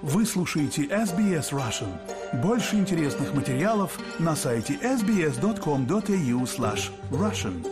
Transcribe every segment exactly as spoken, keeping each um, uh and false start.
Вы слушаете эс би эс Russian. Больше интересных материалов на сайте эс би эс точка ком точка эй ю слэш Russian.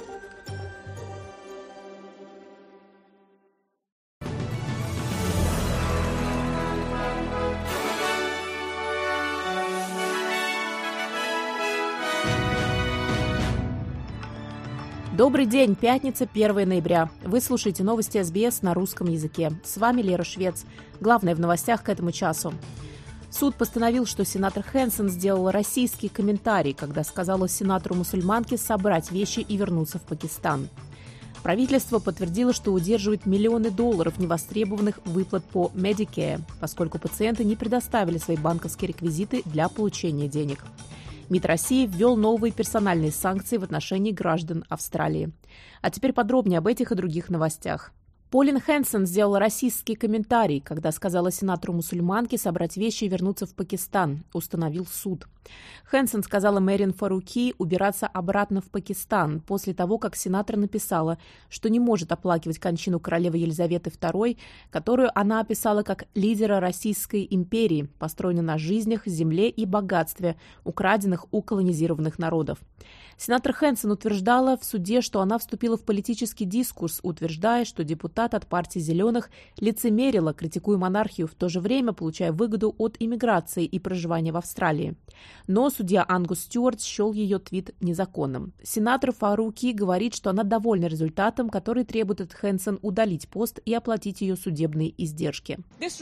Добрый день, пятница, первое ноября. Вы слушаете новости эс би эс на русском языке. С вами Лера Швец. Главное в новостях к этому часу. Суд постановил, что сенатор Хэнсон сделала российский комментарий, когда сказала сенатору-мусульманке собрать вещи и вернуться в Пакистан. Правительство подтвердило, что удерживает миллионы долларов невостребованных выплат по Medicare, поскольку пациенты не предоставили свои банковские реквизиты для получения денег. МИД России ввел новые персональные санкции в отношении граждан Австралии. А теперь подробнее об этих и других новостях. Полин Хэнсон сделала российский комментарий, когда сказала сенатору-мусульманке собрать вещи и вернуться в Пакистан, установил суд. Хэнсон сказала Мэрин Фаруки убираться обратно в Пакистан после того, как сенатор написала, что не может оплакивать кончину королевы Елизаветы второй, которую она описала как лидера Российской империи, построенной на жизнях, земле и богатстве, украденных у колонизированных народов. Сенатор Хэнсон утверждала в суде, что она вступила в политический дискурс, утверждая, что депутат от партии «Зеленых» лицемерила, критикуя монархию, в то же время получая выгоду от иммиграции и проживания в Австралии. Но судья Ангус Стюарт счел ее твит незаконным. Сенатор Фаруки говорит, что она довольна результатом, который требует от Хэнсон удалить пост и оплатить ее судебные издержки.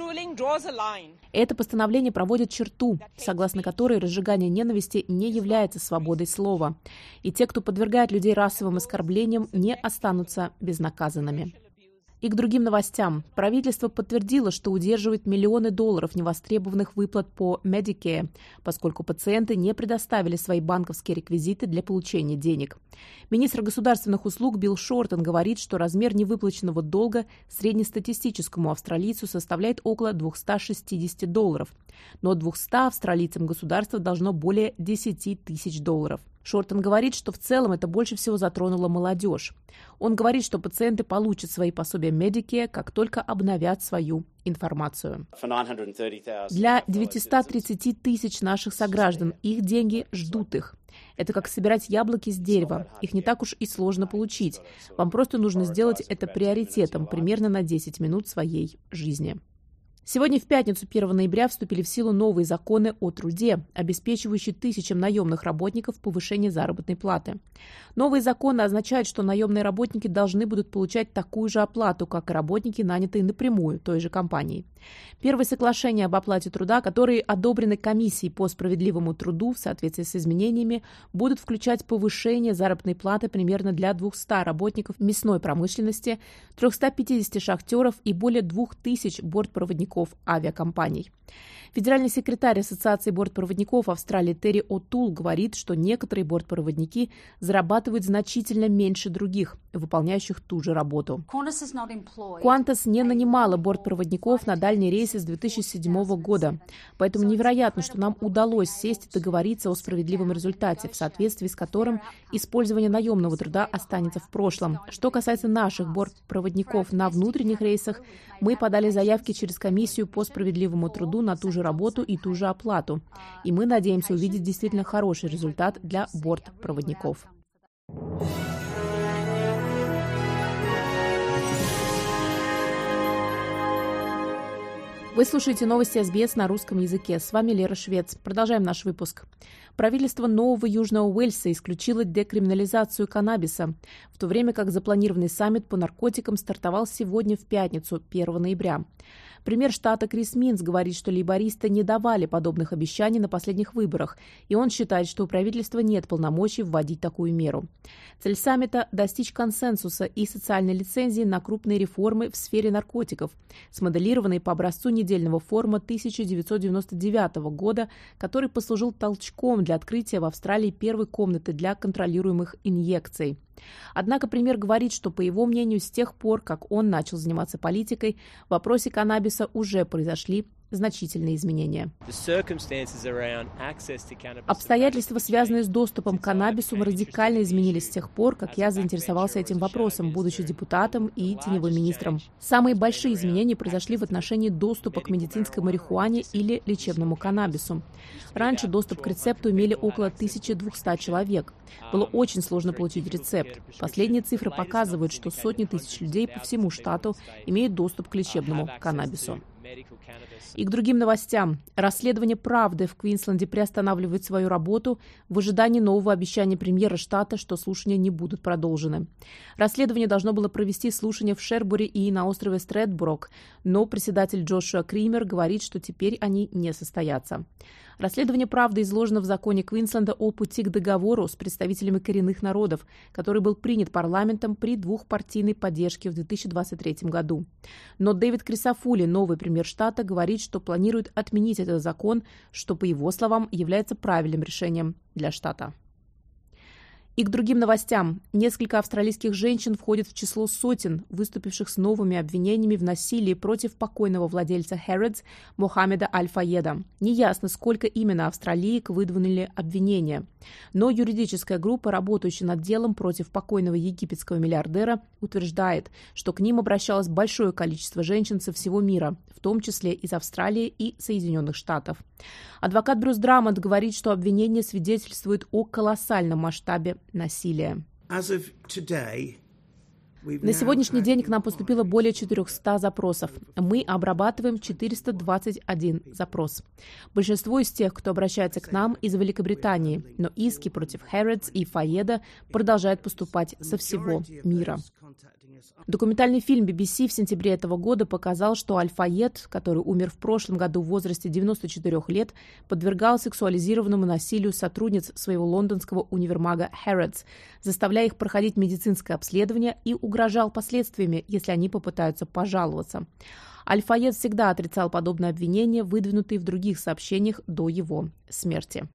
Это постановление проводит черту, согласно которой разжигание ненависти не является свободой слова. И те, кто подвергает людей расовым оскорблениям, не останутся безнаказанными. И к другим новостям. Правительство подтвердило, что удерживает миллионы долларов невостребованных выплат по Medicare, поскольку пациенты не предоставили свои банковские реквизиты для получения денег. Министр государственных услуг Билл Шортон говорит, что размер невыплаченного долга среднестатистическому австралийцу составляет около двести шестьдесят долларов. Но двумстам австралийцам государство должно более десять тысяч долларов. Шортон говорит, что в целом это больше всего затронуло молодежь. Он говорит, что пациенты получат свои пособия Medicare, как только обновят свою информацию. Для девятисот тридцати тысяч наших сограждан их деньги ждут их. Это как собирать яблоки с дерева. Их не так уж и сложно получить. Вам просто нужно сделать это приоритетом примерно на десять минут своей жизни. Сегодня в пятницу, первого ноября, вступили в силу новые законы о труде, обеспечивающие тысячам наемных работников повышение заработной платы. Новые законы означают, что наемные работники должны будут получать такую же оплату, как и работники, нанятые напрямую той же компанией. Первые соглашения об оплате труда, которые одобрены комиссией по справедливому труду в соответствии с изменениями, будут включать повышение заработной платы примерно для двухсот работников мясной промышленности, трехсот пятидесяти шахтеров и более двух тысяч бортпроводников авиакомпаний. Федеральный секретарь Ассоциации бортпроводников Австралии Терри О'Тул говорит, что некоторые бортпроводники зарабатывают значительно меньше других, выполняющих ту же работу. Qantas не нанимала бортпроводников на дальние рейсы с две тысячи седьмого года, поэтому невероятно, что нам удалось сесть и договориться о справедливом результате, в соответствии с которым использование наемного труда останется в прошлом. Что касается наших бортпроводников на внутренних рейсах, мы подали заявки через комиссию по справедливому труду на ту же работу и ту же оплату. И мы надеемся увидеть действительно хороший результат для бортпроводников. Вы слушаете новости эс би эс на русском языке. С вами Лера Швец. Продолжаем наш выпуск. Правительство Нового Южного Уэльса исключило декриминализацию каннабиса, в то время как запланированный саммит по наркотикам стартовал сегодня в пятницу, первого ноября. Премьер штата Крис Минс говорит, что лейбористы не давали подобных обещаний на последних выборах, и он считает, что у правительства нет полномочий вводить такую меру. Цель саммита – достичь консенсуса и социальной лицензии на крупные реформы в сфере наркотиков, смоделированные по образцу недельного форума тысяча девятьсот девяносто девятого года, который послужил толчком для открытия в Австралии первой комнаты для контролируемых инъекций. Однако премьер говорит, что, по его мнению, с тех пор, как он начал заниматься политикой, в вопросе каннабиса уже произошли значительные изменения. Обстоятельства, связанные с доступом к каннабису, радикально изменились с тех пор, как я заинтересовался этим вопросом, будучи депутатом и теневым министром. Самые большие изменения произошли в отношении доступа к медицинской марихуане или лечебному каннабису. Раньше доступ к рецепту имели около тысячи двухсот человек. Было очень сложно получить рецепт. Последние цифры показывают, что сотни тысяч людей по всему штату имеют доступ к лечебному каннабису. И к другим новостям. Расследование «Правды» в Квинсленде приостанавливает свою работу в ожидании нового обещания премьера штата, что слушания не будут продолжены. Расследование должно было провести слушания в Шербуре и на острове Стрэдбурок, но председатель Джошуа Кример говорит, что теперь они не состоятся. Расследование «Правды» изложено в законе Квинсленда о пути к договору с представителями коренных народов, который был принят парламентом при двухпартийной поддержке в две тысячи двадцать третьем году. Но Дэвид Крисофули, новый премьер штата, говорит, что планирует отменить этот закон, что, по его словам, является правильным решением для штата. И к другим новостям. Несколько австралийских женщин входят в число сотен, выступивших с новыми обвинениями в насилии против покойного владельца Harrods Мохаммеда Аль-Фаеда. Неясно, сколько именно австралиек выдвинули обвинения. Но юридическая группа, работающая над делом против покойного египетского миллиардера, утверждает, что к ним обращалось большое количество женщин со всего мира, в том числе из Австралии и Соединенных Штатов. Адвокат Брюс Драмонт говорит, что обвинения свидетельствуют о колоссальном масштабе насилия. На сегодняшний день к нам поступило более четырехсот запросов. Мы обрабатываем четыреста двадцать один запрос. Большинство из тех, кто обращается к нам, из Великобритании, но иски против Harrods и Фаеда продолжают поступать со всего мира. Документальный фильм би би си в сентябре этого года показал, что Аль-Фаед, который умер в прошлом году в возрасте девяноста четырёх лет, подвергал сексуализированному насилию сотрудниц своего лондонского универмага Harrods, заставляя их проходить медицинское обследование и угрожал последствиями, если они попытаются пожаловаться. Аль-Фаед всегда отрицал подобные обвинения, выдвинутые в других сообщениях до его смерти.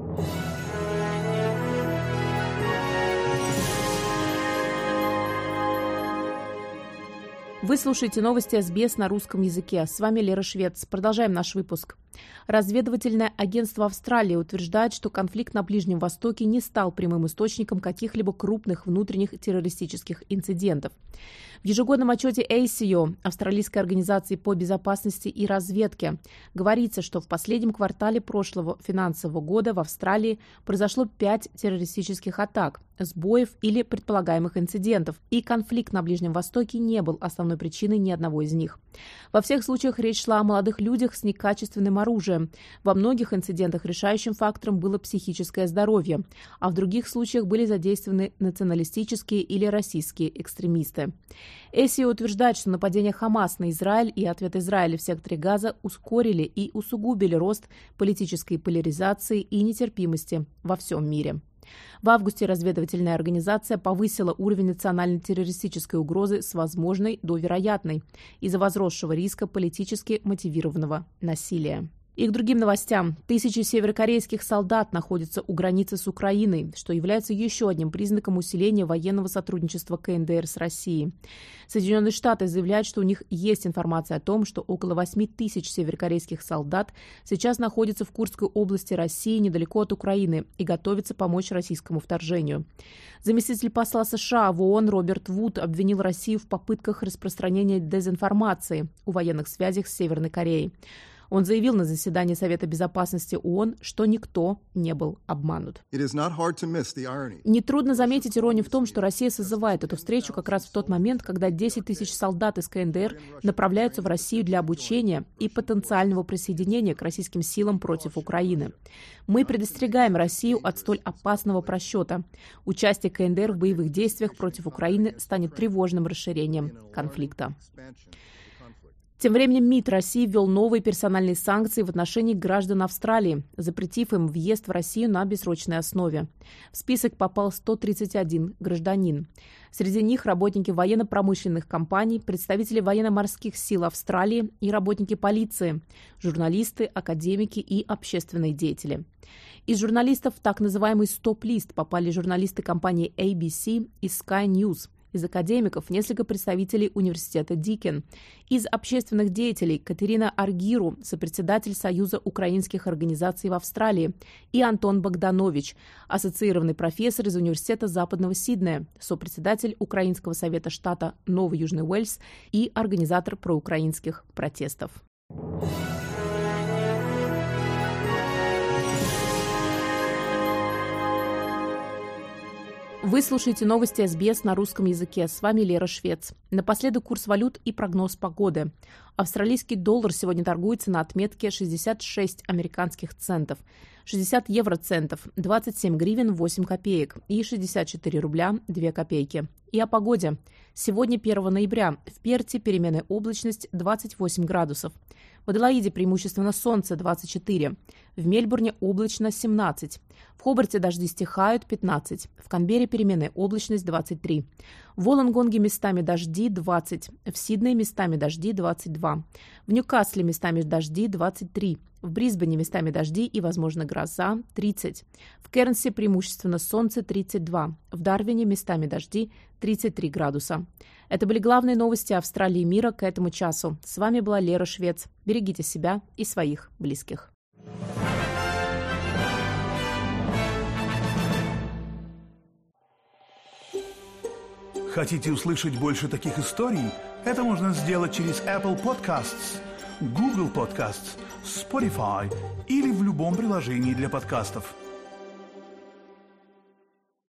Вы слушаете новости эс би эс на русском языке. С вами Лера Швец. Продолжаем наш выпуск. Разведывательное агентство Австралии утверждает, что конфликт на Ближнем Востоке не стал прямым источником каких-либо крупных внутренних террористических инцидентов. В ежегодном отчете эй си о, Австралийской организации по безопасности и разведке, говорится, что в последнем квартале прошлого финансового года в Австралии произошло пять террористических атак, сбоев или предполагаемых инцидентов, и конфликт на Ближнем Востоке не был основной причиной ни одного из них. Во всех случаях речь шла о молодых людях с некачественным оружием. Во многих инцидентах решающим фактором было психическое здоровье, а в других случаях были задействованы националистические или расистские экстремисты. эй си о утверждает, что нападения Хамас на Израиль и ответ Израиля в секторе Газа ускорили и усугубили рост политической поляризации и нетерпимости во всем мире. В августе разведывательная организация повысила уровень национально-террористической угрозы с возможной до вероятной из-за возросшего риска политически мотивированного насилия. И к другим новостям. Тысячи северокорейских солдат находятся у границы с Украиной, что является еще одним признаком усиления военного сотрудничества ка эн дэ эр с Россией. Соединенные Штаты заявляют, что у них есть информация о том, что около восьми тысяч северокорейских солдат сейчас находятся в Курской области России недалеко от Украины и готовятся помочь российскому вторжению. Заместитель посла США в ООН Роберт Вуд обвинил Россию в попытках распространения дезинформации о военных связях с Северной Кореей. Он заявил на заседании Совета безопасности ООН, что никто не был обманут. Нетрудно заметить иронию в том, что Россия созывает эту встречу как раз в тот момент, когда десять тысяч солдат из ка эн дэ эр направляются в Россию для обучения и потенциального присоединения к российским силам против Украины. Мы предостерегаем Россию от столь опасного просчета. Участие ка эн дэ эр в боевых действиях против Украины станет тревожным расширением конфликта. Тем временем МИД России ввел новые персональные санкции в отношении граждан Австралии, запретив им въезд в Россию на бессрочной основе. В список попал сто тридцать один гражданин. Среди них работники военно-промышленных компаний, представители военно-морских сил Австралии и работники полиции, журналисты, академики и общественные деятели. Из журналистов в так называемый стоп-лист попали журналисты компании эй би си и Sky News, Из академиков несколько представителей университета Дикен. Из общественных деятелей Катерина Аргиру, сопредседатель Союза украинских организаций в Австралии, и Антон Богданович, ассоциированный профессор из университета Западного Сиднея, сопредседатель Украинского совета штата Новый Южный Уэльс и организатор проукраинских протестов. Вы слушаете новости эс би эс на русском языке. С вами Лера Швец. Напоследок курс валют и прогноз погоды. Австралийский доллар сегодня торгуется на отметке шестьдесят шесть американских центов, шестьдесят евроцентов, двадцать семь гривен восемь копеек и шестьдесят четыре рубля две копейки. И о погоде. Сегодня, первого ноября, в Перте переменная облачность двадцать восемь градусов. В Аделаиде преимущественно солнце двадцать четыре. В Мельбурне облачно семнадцать. В Хобарте дожди стихают пятнадцать. В Канберре переменная облачность двадцать три. В Волонгонге местами дожди двадцать. В Сиднее местами дожди двадцать два. В Ньюкасле местами дожди двадцать три. В Брисбене местами дожди и, возможно, гроза тридцать. В Кернсе преимущественно солнце тридцать два. В Дарвине местами дожди тридцать три градуса. Это были главные новости Австралии и мира к этому часу. С вами была Лера Швец. Берегите себя и своих близких. Хотите услышать больше таких историй? Это можно сделать через Apple Podcasts, Google Podcasts, Spotify или в любом приложении для подкастов.